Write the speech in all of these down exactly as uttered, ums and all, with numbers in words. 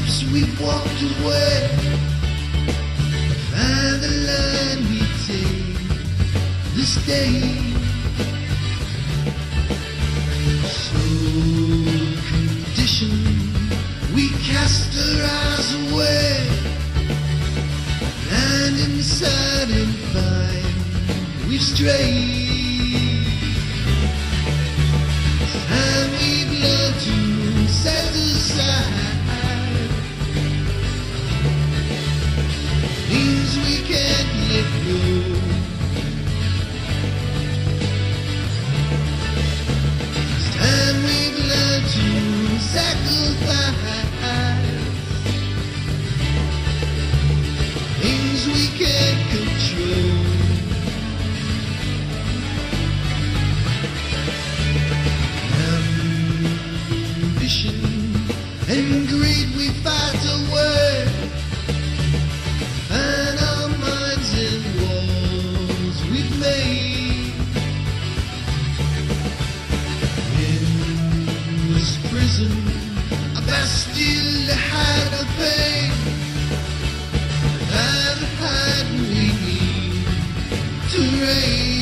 steps we've walked away, find the line we take this day. So conditioned, we cast our eyes away, and inside and find we've strayed. And we've learned to set aside things we can't let go. It's time we've learned to sacrifice things we can't control. And greed we fight away, and our minds in walls we've made. In this prison, a bastille to hide our pain, and hide we need to reign.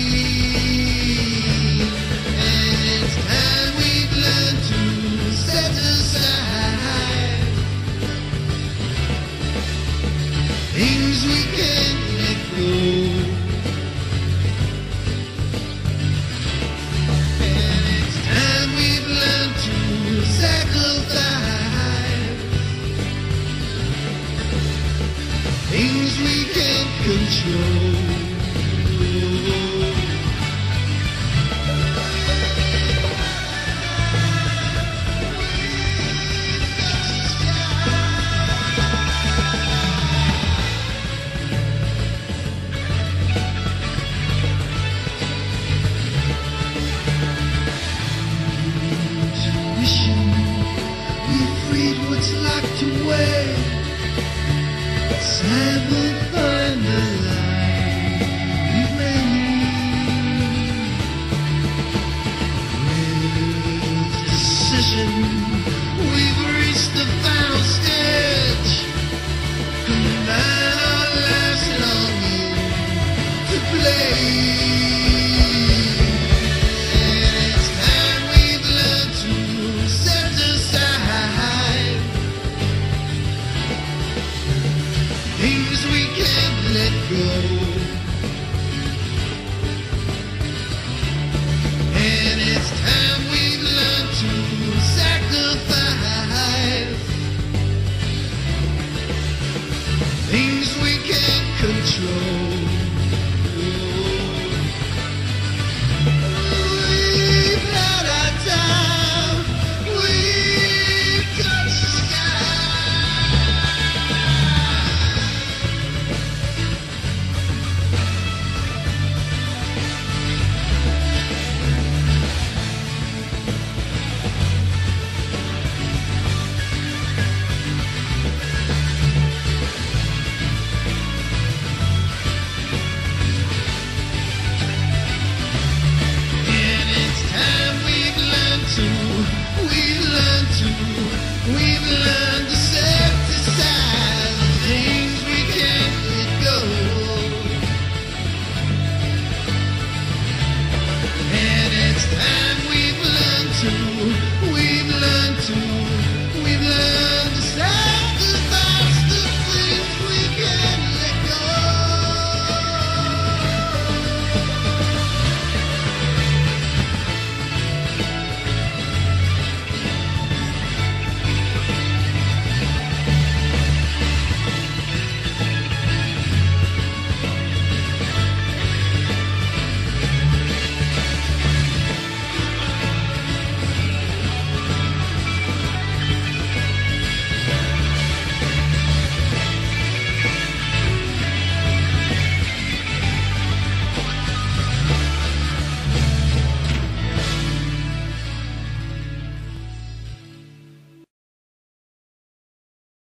And it's time we've learned to set aside things we can't let go. And it's time we've learned to sacrifice things we can't control. What's locked away,